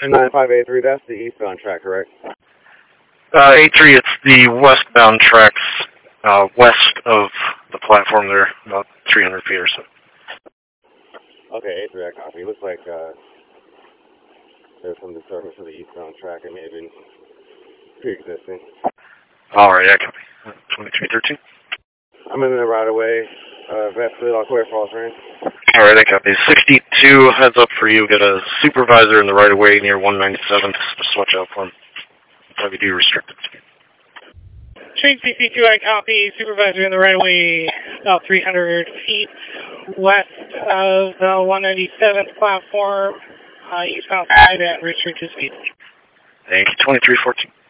9583, that's the eastbound track, correct? A3, it's the westbound tracks, west of the platform there, about 300 feet or so. Okay, A3, I copy. Looks like there's some disturbance to the eastbound track. It may have been pre-existing. Alright, I copy. 2313. I'm in the right-of-way. Vestfield, I'll clear Falls Ranch. Alright, I copy. 62, heads up for you. Got a supervisor in the right-of-way near 197. Just watch out for him. WD restricted. Train CC2, I copy. Supervisor in the right-of-way, about 300 feet west of the 197th platform, eastbound side at restricted speed. Thank you. 2314.